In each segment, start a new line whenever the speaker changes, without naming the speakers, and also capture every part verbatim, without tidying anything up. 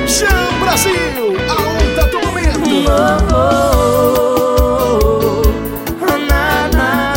Paixão Brasil, a onda do momento.
Oh, oh, oh, na, na,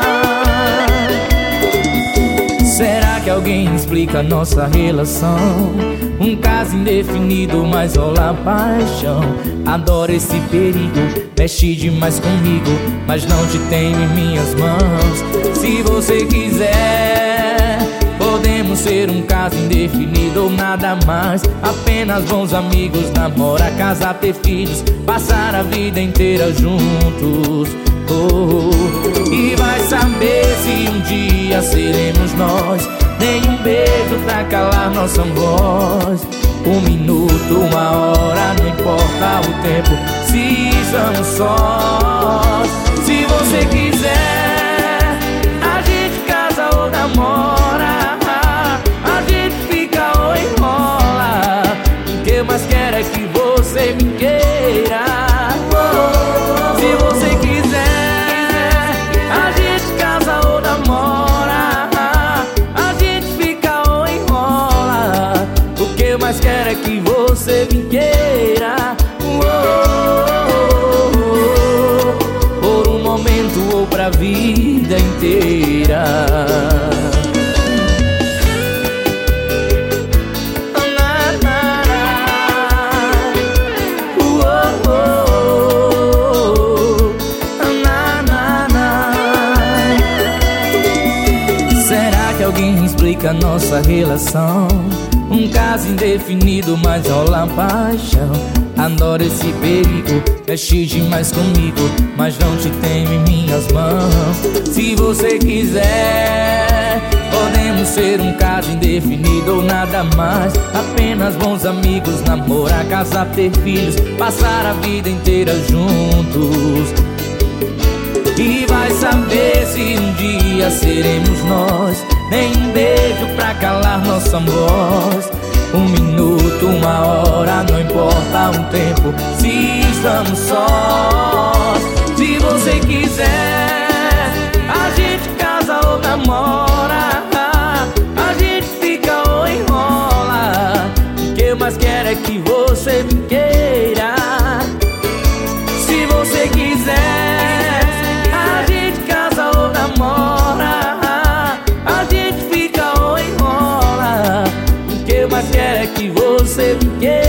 na. Será que alguém explica nossa relação? Um caso indefinido, mas rola paixão. Adoro esse perigo, mexe demais comigo, mas não te tenho em minhas mãos. Se você quiser, podemos ser um caso indefinido ou nada mais. Apenas bons amigos, namorar, casar, ter filhos, passar a vida inteira juntos. Oh, e vai saber se um dia seremos nós. Nenhum beijo pra calar nossa voz. Um minuto, uma hora, não importa o tempo, se estamos sós. Se você quiser, a gente casa ou namora, a gente fica ou enrola. O que eu mais quero é que você me queira. Se você quiser, a gente casa ou namora, a gente fica ou enrola. O que eu mais quero é que você me queira. Por um momento ou pra vida inteira. Alguém explica nossa relação? Um caso indefinido, mas rola paixão. Adoro esse perigo, mexe demais comigo, mas não te tenho em minhas mãos. Se você quiser, podemos ser um caso indefinido ou nada mais. Apenas bons amigos, namorar, casar, ter filhos, passar a vida inteira juntos. E vai saber se um dia seremos nós. Nenhum beijo pra calar nossa voz. Um minuto, uma hora, não importa o tempo, se estamos sós. Se você quiser, a gente casa ou namora, a gente fica ou enrola. O que eu mais quero é que você me queira. Se você quiser, a gente casa ou namora, a gente fica ou enrola. O que eu mais quero é que você me queira.